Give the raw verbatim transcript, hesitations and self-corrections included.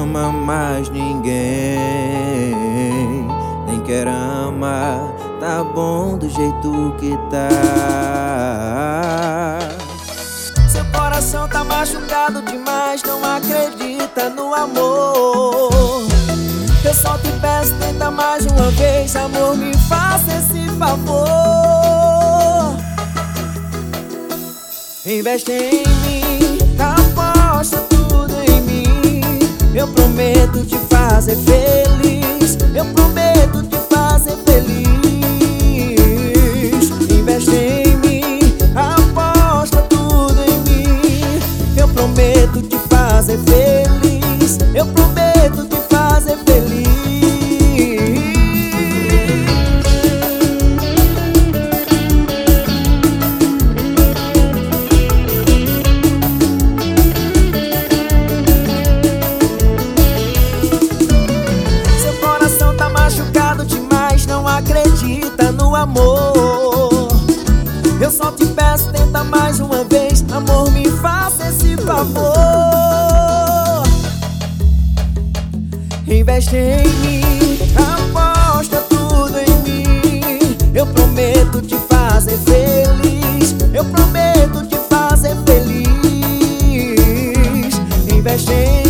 ama mais ninguém, nem quer amar, tá bom do jeito que tá. Seu coração tá machucado demais, não acredita no amor. Eu só te peço, tenta mais uma vez, amor, me faça esse favor. Investe em mim, aposta tudo em mim. Eu prometo te fazer feliz, eu prometo te fazer feliz. Investe em mim, aposta tudo em mim. Eu prometo te fazer feliz, eu prometo te fazer feliz. Seu coração tá machucado demais, não acredita no amor. Eu só te peço, tenta mais uma vez, amor, me faça esse favor. Investe em mim, aposta tudo em mim. Eu prometo te fazer feliz, eu prometo te fazer feliz. Investe em